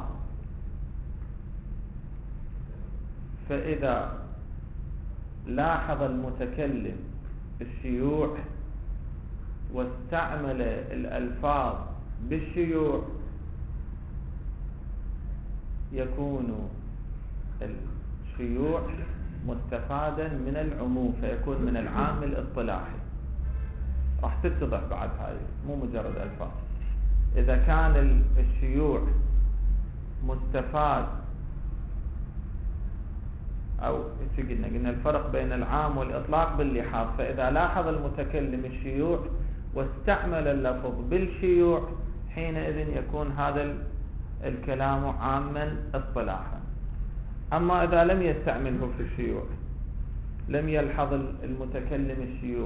فإذا لاحظ المتكلم الشيوع واستعمل الألفاظ بالشيوع يكون الشيوع مستفادا من العموم، فيكون من العام الاصطلاحي. راح تتضح بعد هاي، مو مجرد ألفاظ. إذا كان الشيوع مستفاد، أو قلنا قلنا الفرق بين العام والإطلاق باللحاظ، فإذا لاحظ المتكلم الشيوع واستعمل اللفظ بالشيوع حينئذ يكون هذا الكلام عاما اصطلاحا. أما إذا لم يستعمله في الشيوع، لم يلحظ المتكلم الشيوع،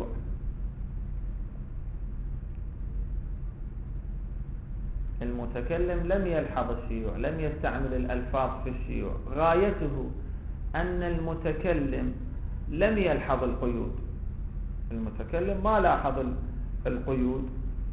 المتكلم لم يلحظ الشيوع، لم يستعمل الألفاظ في الشيوع، غايته أن المتكلم لم يلحظ القيود. المتكلم ما لاحظ القيود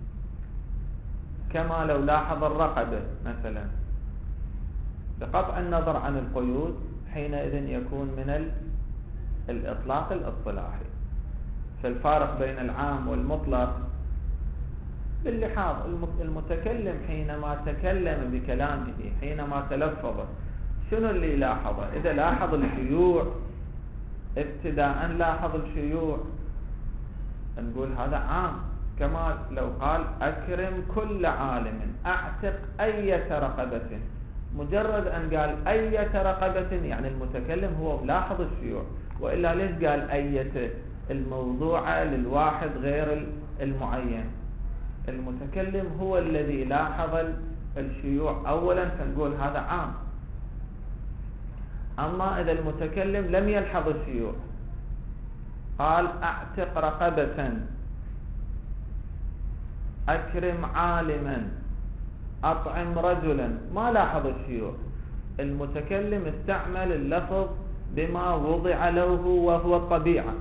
كما لو لاحظ الرقبة مثلا، بقطع النظر عن القيود حينئذ يكون من الإطلاق الاصطلاحي. فالفارق بين العام والمطلق باللحاظ. المتكلم حينما تكلم بكلامه، حينما تلفظ، شنو اللي لاحظه؟ إذا لاحظ الشيوع ابتداء لاحظ الشيوع نقول هذا عام، كما لو قال أكرم كل عالم، أعتق أية رقبة. مجرد أن قال أية رقبة يعني المتكلم هو لاحظ الشيوع، وإلا ليش قال أية الموضوعة للواحد غير المعين؟ المتكلم هو الذي لاحظ الشيوع أولا، فنقول هذا عام. أما إذا المتكلم لم يلحظ الشيوع، قال أعتق رقبة، أكرم عالما، أطعم رجلا، ما لاحظ الشيوع. المتكلم استعمل اللفظ بما وضع له وهو الطبيعة.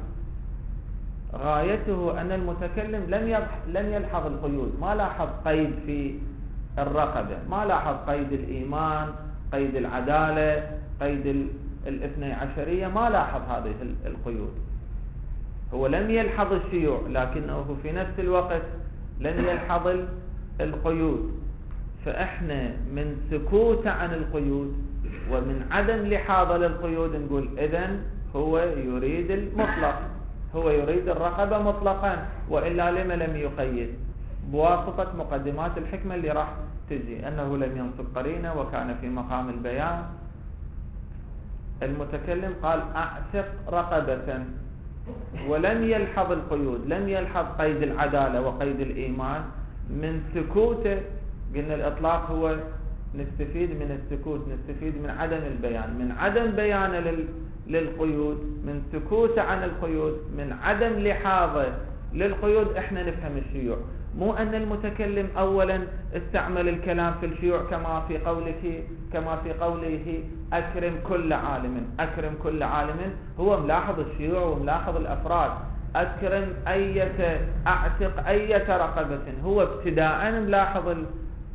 غايته أن المتكلم لم لم يلحظ القيود، ما لاحظ قيد في الرقبة، ما لاحظ قيد الإيمان، قيد العدالة، قيد الاثني عشرية، ما لاحظ هذه القيود. هو لم يلحظ الشيوع لكنه في نفس الوقت لم يلحظ القيود. فإحنا من سكوت عن القيود ومن عدم لحاظه للقيود نقول إذن هو يريد المطلق، هو يريد الرقبة مطلقا، وإلا لما لم يقيد؟ بواسطة مقدمات الحكمة اللي راح تجي، أنه لم ينصب قرينة وكان في مقام البيان. المتكلم قال أعتق رقبة ولم يلحظ القيود، لم يلحظ قيد العدالة وقيد الإيمان. من سكوته قلنا الإطلاق هو نستفيد من السكوت، نستفيد من عدم البيان، من عدم بيانه لل للقيود، من سكوت عن القيود، من عدم لحاظه للقيود احنا نفهم الشيوع. مو ان المتكلم اولا استعمل الكلام في الشيوع كما في قوله كما في قوله اكرم كل عالم، اكرم كل عالم هو ملاحظ الشيوع وملاحظ الافراد. اكرم اية اعتق اية رقبة، هو ابتداء ملاحظ ال...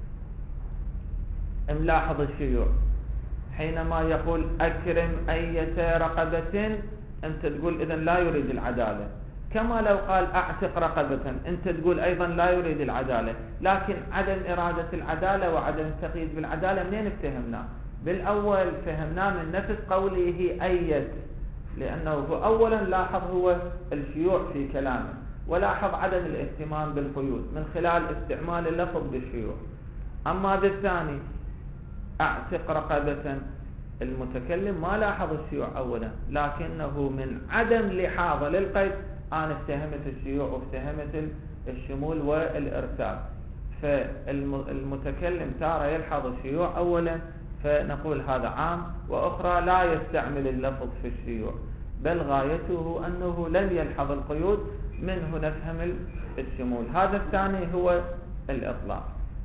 ملاحظ الشيوع. حينما يقول أكرم أية رقبة أنت تقول إذن لا يريد العدالة، كما لو قال أعتق رقبة أنت تقول أيضا لا يريد العدالة. لكن عدم إرادة العدالة وعدم التقييد بالعدالة منين افتهمناه؟ بالأول فهمناه من نفس قوله أية، لأنه هو أولا لاحظ هو الشيوع في كلامه، ولاحظ عدم الاهتمام بالقيود من خلال استعمال اللفظ بالشيوع. أما بالثاني أعتق رقبة، المتكلم ما لاحظ الشيوع أولا، لكنه من عدم لحاظه للقيد أنا افتهمت الشيوع وافتهمت الشمول والإرسال. فالمتكلم تارة يلحظ الشيوع أولا فنقول هذا عام، وأخرى لا يستعمل اللفظ في الشيوع، بل غايته أنه لم يلحظ القيود، منه نفهم الشمول. هذا الثاني هو الإطلاق.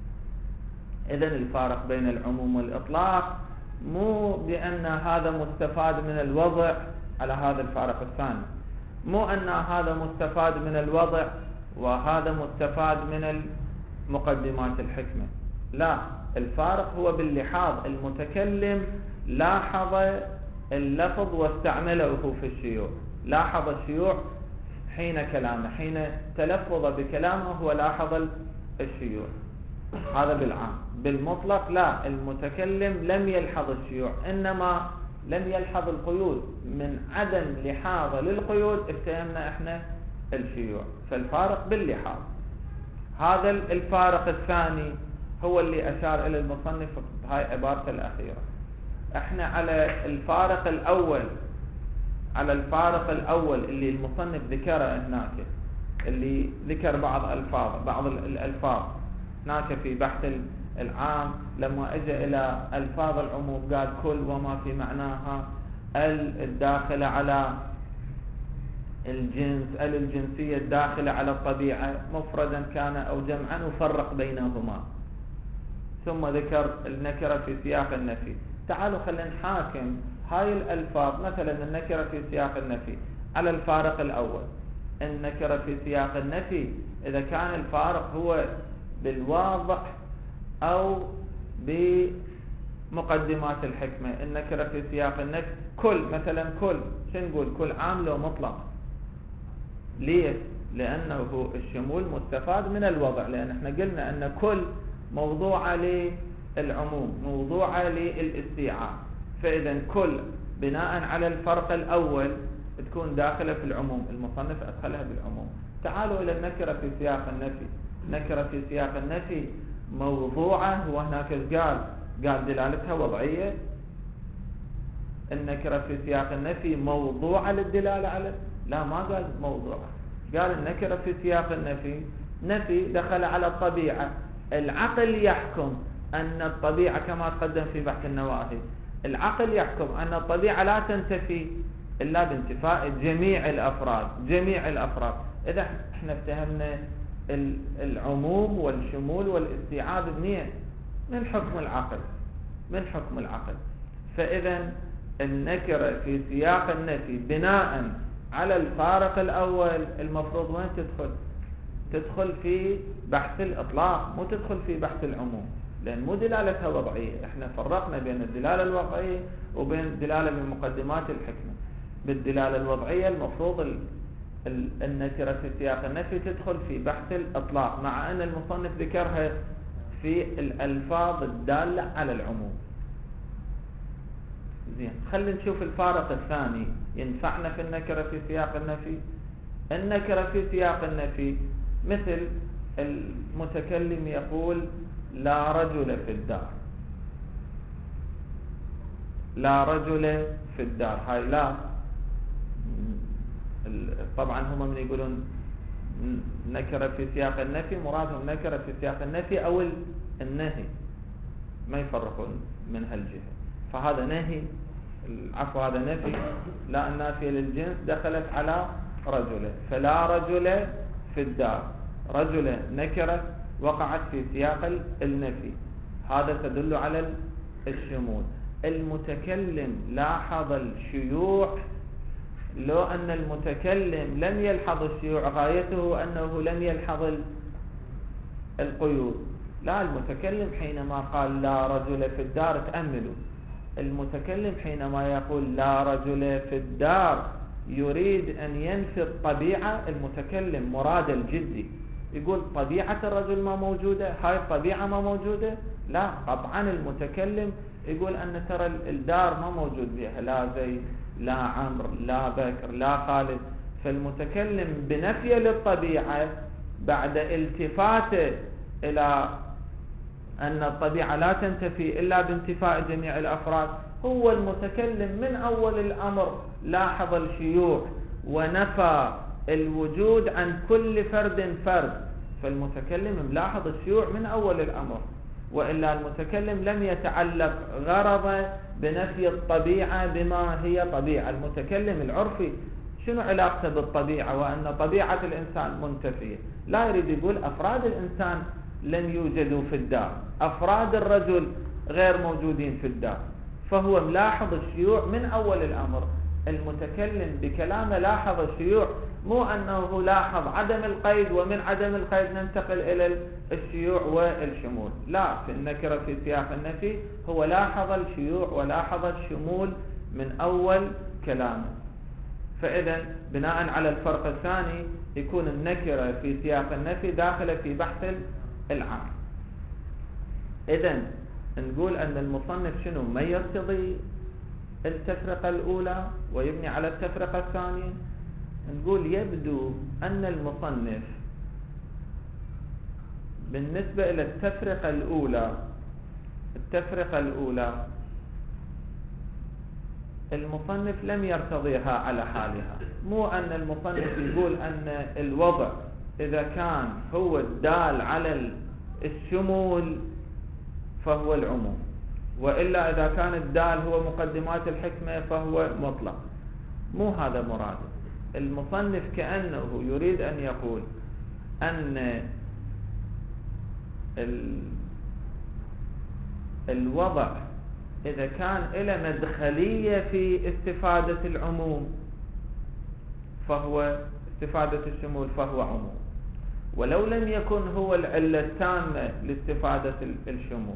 إذن الفارق بين العموم والإطلاق مو بأن هذا مستفاد من الوضع على هذا الفارق الثاني، مو أن هذا مستفاد من الوضع وهذا مستفاد من مقدمات الحكمة، لا، الفارق هو باللحاظ. المتكلم لاحظ اللفظ واستعمله في الشيوع، لاحظ الشيوع حين كلامه، حين تلفظ بكلامه هو لاحظ الشيوع. هذا بالعام. بالمطلق لا، المتكلم لم يلحظ الشيوع، إنما لم يلحظ القيود، من عدم لحاظه للقيود افتهمنا احنا الشيوع. فالفارق باللحاظ. هذا الفارق الثاني هو اللي أشار إلى المصنف بهاي عبارته الأخيرة. احنا على الفارق الأول، على الفارق الأول اللي المصنف ذكره هناك، اللي ذكر بعض الألفاظ بعض الألفاظ هناك في بحث العام، لما اجى الى الفاظ العموم قال كل وما في معناها، الداخله على الجنس، ال الجنسيه الداخله على الطبيعه مفردا كان او جمعا وفرق بينهما، ثم ذكر النكره في سياق النفي. تعالوا خلينا نحاكم هاي الالفاظ، مثلا النكره في سياق النفي على الفارق الاول. النكره في سياق النفي اذا كان الفارق هو بالواضح أو بمقدمات الحكمة. النكرة في سياق النفي كل، مثلا كل، شو نقول؟ كل عام لو مطلق. ليه؟ لأنه الشمول مستفاد من الوضع، لأن احنا قلنا أن كل موضوعة للعموم، موضوعة للاستيعاب. فإذا كل بناء على الفرق الأول تكون داخلة في العموم، المصنف أدخلها بالعموم. تعالوا إلى النكرة في سياق النفي. نكرة في سياق النفي موضوعة، هو هناك قال قال دلالتها وضعية. النكرة في سياق النفي موضوعة للدلالة على، لا ما قال موضوعة، قال النكرة في سياق النفي نفي دخل على الطبيعة. العقل يحكم أن الطبيعة كما تقدم في بحث النواهي، العقل يحكم أن الطبيعة لا تنتفي إلا بانتفاء جميع الأفراد، جميع الأفراد. إذا احنا افتهمنا العموم والشمول والاستيعاب منين؟ من حكم العقل، من حكم العقل. فإذا النكرة في سياق النفي بناء على الفارق الأول المفروض وين تدخل؟ تدخل في بحث الإطلاق، مو تدخل في بحث العموم، لأن مو دلالتها وضعية. احنا فرقنا بين الدلالة الوضعية وبين الدلالة من مقدمات الحكمة. بالدلالة الوضعية المفروض النكرة في سياق النفي تدخل في بحث الإطلاق، مع أن المصنف ذكرها في الألفاظ الدالة على العموم. زين، خلينا نشوف الفارق الثاني ينفعنا في النكرة في سياق النفي. النكرة في سياق النفي مثل المتكلم يقول لا رجل في الدار، لا رجل في الدار، هاي لا طبعا هم من يقولون نكرة في سياق النفي مرادهم نكرة في سياق النفي أو النهي، ما يفرقون من هالجهة. فهذا نهي، العفو هذا نفي، لا النافية للجنس دخلت على رجل، فلا رجل في الدار، رجل نكرة وقعت في سياق النفي، هذا تدل على الشمول. المتكلم لاحظ الشيوع، لو أن المتكلم لم يلحظ الشيوع غايته أنه لم يلحظ القيود. لا، المتكلم حينما قال لا رجل في الدار، تأملوا، المتكلم حينما يقول لا رجل في الدار يريد أن ينفي الطبيعة. المتكلم مراد الجدي يقول طبيعة الرجل ما موجودة، هاي الطبيعة ما موجودة. لا، طبعا المتكلم يقول أن ترى الدار ما موجود بها لا زيد لا عمرو لا بكر لا خالد. فالمتكلم بنفي للطبيعة بعد التفاته إلى أن الطبيعة لا تنتفي إلا بانتفاء جميع الأفراد، هو المتكلم من أول الأمر لاحظ الشيوع ونفى الوجود عن كل فرد فرد. فالمتكلم ملاحظ الشيوع من أول الأمر، وإلا المتكلم لم يتعلق غرضه بنفي الطبيعة بما هي طبيعة. المتكلم العرفي شنو علاقته بالطبيعة وأن طبيعة الإنسان منتفية؟ لا يريد يقول أفراد الإنسان لم يوجدوا في الدار، أفراد الرجل غير موجودين في الدار، فهو ملاحظ الشيوع من أول الأمر. المتكلم بكلامه لاحظ الشيوع، مو أنه لاحظ عدم القيد ومن عدم القيد ننتقل إلى الشيوع والشمول. لا، في النكرة في سياق النفي هو لاحظ الشيوع ولاحظ الشمول من أول كلامه. فإذا بناء على الفرق الثاني يكون النكرة في سياق النفي داخلة في بحث العام. إذا نقول أن المصنف شنو ما يرتضي التفرقة الأولى ويبني على التفرقة الثانية. نقول يبدو أن المصنف بالنسبة إلى التفرقة الأولى التفرقة الأولى المصنف لم يرتضيها على حالها. مو أن المصنف يقول أن الوضع إذا كان هو الدال على الشمول فهو العموم، وإلا إذا كان الدال هو مقدمات الحكمة فهو مطلق. مو هذا مراده. المصنف كأنه يريد أن يقول أن الوضع إذا كان إلى مدخلية في استفادة العموم فهو استفادة الشمول فهو عموم، ولو لم يكن هو العلة التامة لاستفادة الشمول.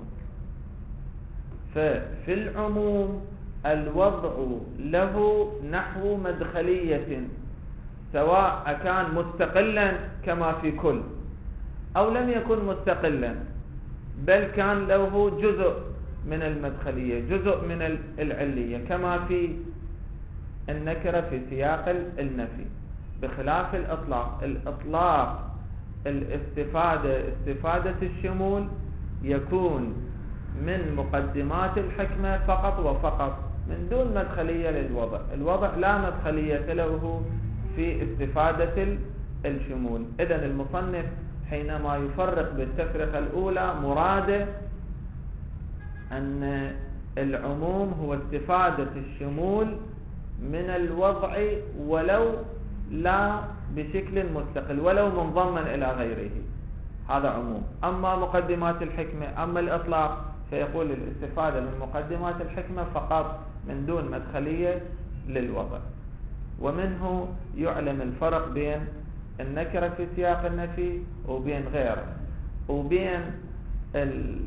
ففي العموم الوضع له نحو مدخلية، سواء كان مستقلا كما في كل أو لم يكن مستقلا، بل كان له جزء من المدخلية جزء من العلية كما في النكرة في سياق النفي، بخلاف الإطلاق. الإطلاق الاستفادة استفادة الشمول يكون من مقدمات الحكمة فقط وفقط من دون مدخلية للوضع. الوضع لا مدخلية له في استفادة الشمول. إذن المصنف حينما يفرق بالتفرقة الأولى مراده أن العموم هو استفادة الشمول من الوضع ولو لا بشكل مستقل، ولو منضما إلى غيره، هذا عموم. أما مقدمات الحكمة أما الإطلاق فيقول الاستفادة من مقدمات الحكمة فقط من دون مدخلية للوضع. ومنه يعلم الفرق بين النكرة في سياق النفي وبين غيره، وبين ال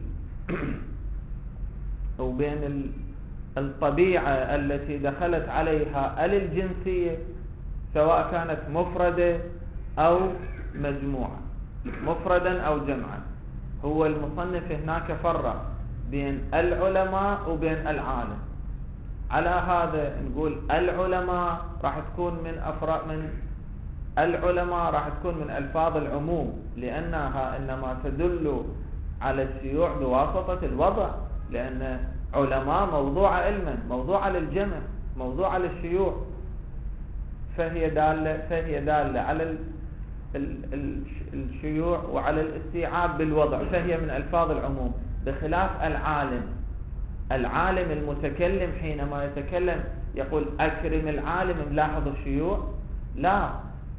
وبين الطبيعة التي دخلت عليها ال الجنسية سواء كانت مفردة أو مجموعة، مفردا أو جمعا. هو المصنف هناك فرق بين العلماء وبين العالم. على هذا نقول العلماء راح تكون من أفراد من العلماء راح تكون من ألفاظ العموم، لأنها إنما تدل على الشيوع بواسطة الوضع، لأن علماء موضوع علما، موضوع للجمع، موضوع للشيوع، فهي دالة فهي دالة على ال ال ال الشيوع وعلى الاستيعاب بالوضع، فهي من ألفاظ العموم. بخلاف العالم، العالم المتكلم حينما يتكلم يقول أكرم العالم، ملاحظ الشيوع؟ لا،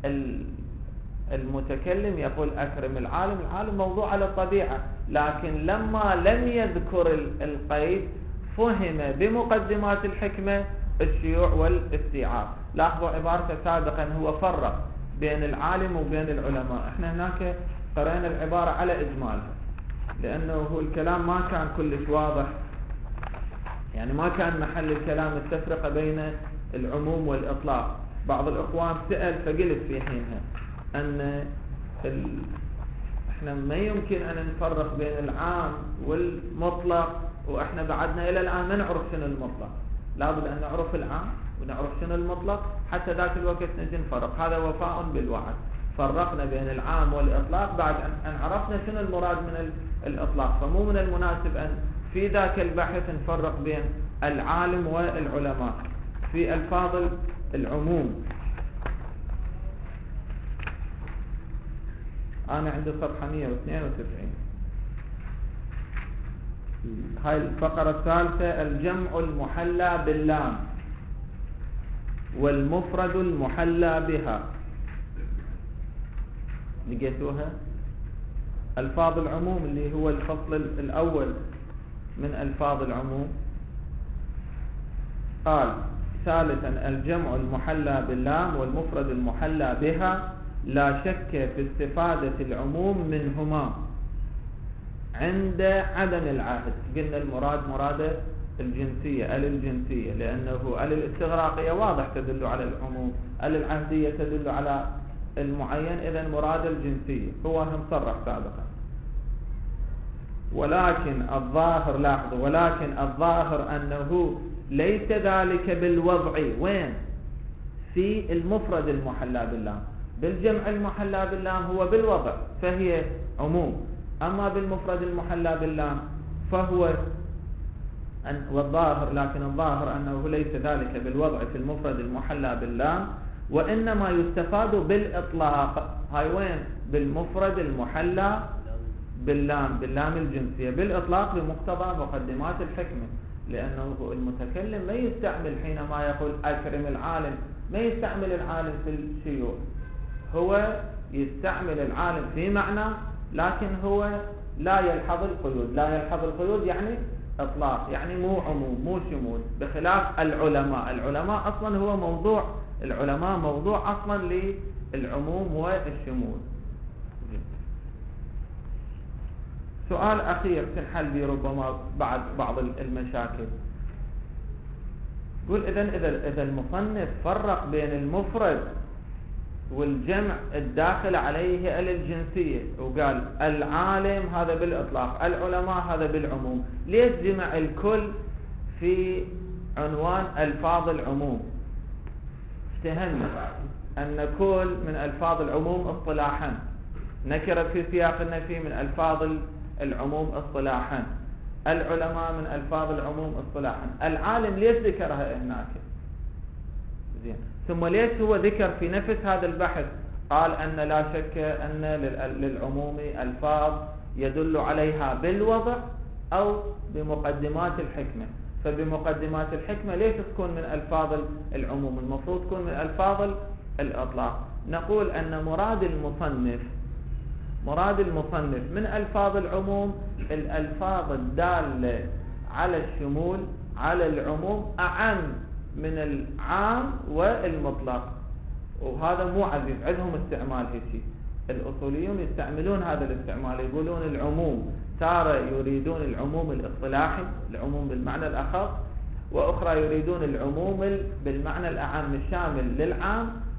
المتكلم يقول أكرم العالم، العالم موضوع على الطبيعة، لكن لما لم يذكر القيد فهم بمقدمات الحكمة الشيوع والاستيعاب. لاحظوا عبارته سابقا هو فرق بين العالم وبين العلماء، احنا هناك قرأنا العبارة على إجمالها، لأنه هو الكلام ما كان كلش واضح، يعني ما كان محل الكلام التفرقة بين العموم والإطلاق. بعض الإخوان سأل فقلت في حينها أن ال... احنا ما يمكن أن نفرق بين العام والمطلق، وإحنا بعدنا إلى الآن ما نعرف شنو المطلق. لابد أن نعرف العام ونعرف شنو المطلق حتى ذاك الوقت نجي نفرق. هذا وفاء بالوعد، فرقنا بين العام والإطلاق بعد أن عرفنا شنو المراد من الإطلاق. فمو من المناسب أن في ذاك البحث نفرق بين العالم والعلماء في ألفاظ العموم. أنا عندي صفحة مئة واثنين وسبعين، هاي الفقرة الثالثة، الجمع المحلى باللام والمفرد المحلى بها. لقيتوها؟ ألفاظ العموم اللي هو الفصل الأول من ألفاظ العموم. قال ثالثا الجمع المحلى باللام والمفرد المحلى بها لا شك في استفادة العموم منهما عند عدم العهد. قلنا المراد مراد الجنسية، ال الجنسية، لأنه ال الاستغراقية واضح تدل على العموم، ال العهدية تدل على المعين، إذا مراد الجنسية هو هم صرح سابقا. ولكن الظاهر، لاحظوا، ولكن الظاهر أنه ليس ذلك بالوضع. وين؟ في المفرد المحلى باللام. بالجمع المحلى باللام هو بالوضع فهي عموم، أما بالمفرد المحلى باللام فهو أن والظاهر لكن الظاهر أنه ليس ذلك بالوضع في المفرد المحلى باللام، وإنما يستفاد بالإطلاق. هاي وين؟ بالمفرد المحلى باللام، باللام الجنسية، بالإطلاق بمقتضى مقدمات الحكمة، لأنه المتكلم ما يستعمل حينما يقول أكرم العالم، ما يستعمل العالم في الشيوع، هو يستعمل العالم في معنى، لكن هو لا يلحظ القيود. لا يلحظ القيود يعني إطلاق، يعني مو عموم مو شمول، بخلاف العلماء. العلماء أصلا هو موضوع، العلماء موضوع أصلا للعموم والشمول. سؤال أخير تنحل به ربما بعد بعض المشاكل. يقول إذن إذا إذا المصنف فرق بين المفرد والجمع الداخل عليه ال الجنسية وقال العالم هذا بالإطلاق، العلماء هذا بالعموم، ليش جمع الكل في عنوان ألفاظ العموم؟ افتهمنا أن كل من ألفاظ العموم اصطلاحا، نكرت في سياق النفي من ألفاظ العموم اصطلاحا، العلماء من ألفاظ العموم اصطلاحا، العالم ليش ذكرها هناك؟ زين، ثم ليش هو ذكر في نفس هذا البحث قال أن لا شك أن للعموم ألفاظ يدل عليها بالوضع أو بمقدمات الحكمة؟ فبمقدمات الحكمة ليش تكون من ألفاظ العموم؟ المفروض تكون من ألفاظ الإطلاق. نقول أن مراد المصنف مراد المصنف من ألفاظ العموم الألفاظ الدالة على الشمول، على العموم، أعم من العام والمطلق. وهذا مو عزيز عندهم استعمال هيك، الأصوليون يستعملون هذا الاستعمال، يقولون العموم تارة يريدون العموم الاصطلاحي، العموم بالمعنى الأخص، وأخرى يريدون العموم بالمعنى الأعم الشامل للعام،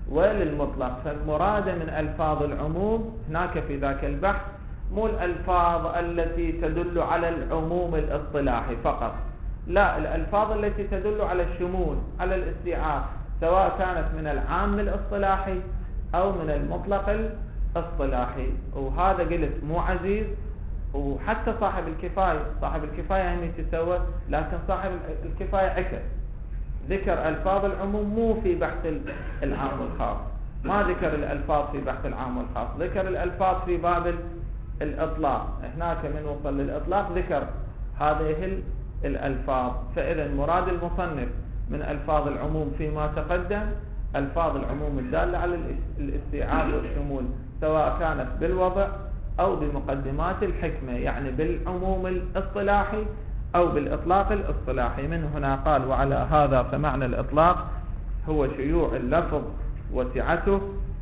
وللمطلق. فالمراد من ألفاظ العموم هناك في ذاك البحث مو الألفاظ التي تدل على العموم الاصطلاحي فقط، لا، الألفاظ التي تدل على الشمول، على الاستيعاب، سواء كانت من العام الاصطلاحي أو من المطلق الاصطلاحي. وهذا قلت مو عزيز، وحتى صاحب الكفاية صاحب الكفاية هم يتسوى، لكن صاحب الكفاية عكس، ذكر ألفاظ العموم مو في بحث العام والخاص، ما ذكر الألفاظ في بحث العام والخاص، ذكر الألفاظ في باب الإطلاق. هناك من وصل للإطلاق ذكر هذه الألفاظ. فإذا مراد المصنف من ألفاظ العموم فيما تقدم ألفاظ العموم الدالة على الاستيعاب والشمول، سواء كانت بالوضع أو بمقدمات الحكمة، يعني بالعموم الاصطلاحي أو بالإطلاق الاصطلاحي. من هنا قال: وعلى هذا فمعنى الإطلاق هو شيوع اللفظ وسعته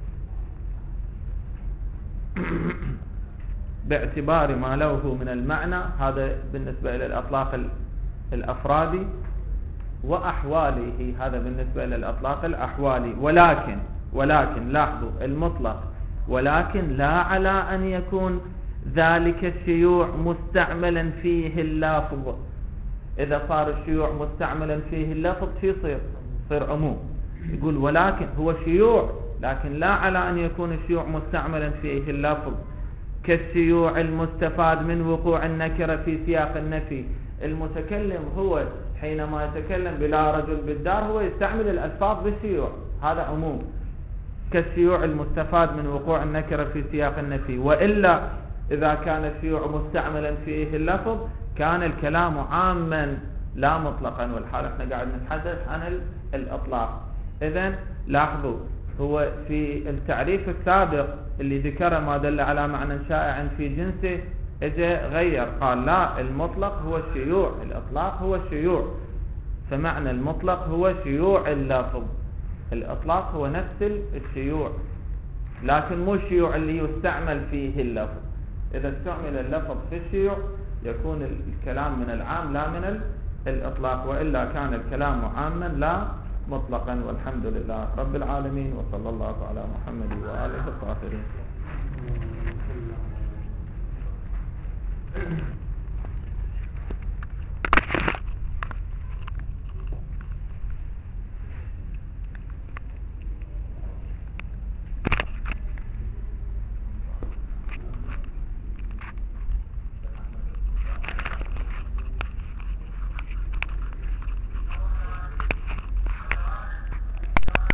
باعتبار ما له من المعنى، هذا بالنسبة إلى الأطلاق الأفرادي، وأحواله، هذا بالنسبة إلى الأطلاق الأحوالي. ولكن ولكن لاحظوا المطلق، ولكن لا على أن يكون ذلك الشيوع مستعملا فيه اللفظ. إذا صار الشيوع مستعملا فيه اللفظ شو يصير؟ يصير عموم. يقول ولكن هو شيوع، لكن لا على أن يكون الشيوع مستعملا فيه اللفظ، كالشيوع المستفاد من وقوع النكرة في سياق النفي. المتكلم هو حينما يتكلم بلا رجل بالدار هو يستعمل الألفاظ بالشيوع، هذا عموم، كالشيوع المستفاد من وقوع النكرة في سياق النفي. وإلا إذا كان الشيوع مستعملا فيه اللفظ كان الكلام عاما لا مطلقا، والحال احنا قاعد نتحدث عن الإطلاق. إذن لاحظوا هو في التعريف السابق اللي ذكره ما دل على معنى شائع في جنسه اجى غير، قال لا، المطلق هو الشيوع، الإطلاق هو الشيوع. فمعنى المطلق هو شيوع اللفظ، الإطلاق هو نفس الشيوع، لكن مو الشيوع اللي يستعمل فيه اللفظ. إذا استعمل اللفظ في الشيوع يكون الكلام من العام لا من الإطلاق، وإلا كان الكلام عاما لا مطلقا. والحمد لله رب العالمين، وصلى الله على محمد وآله الطاهرين.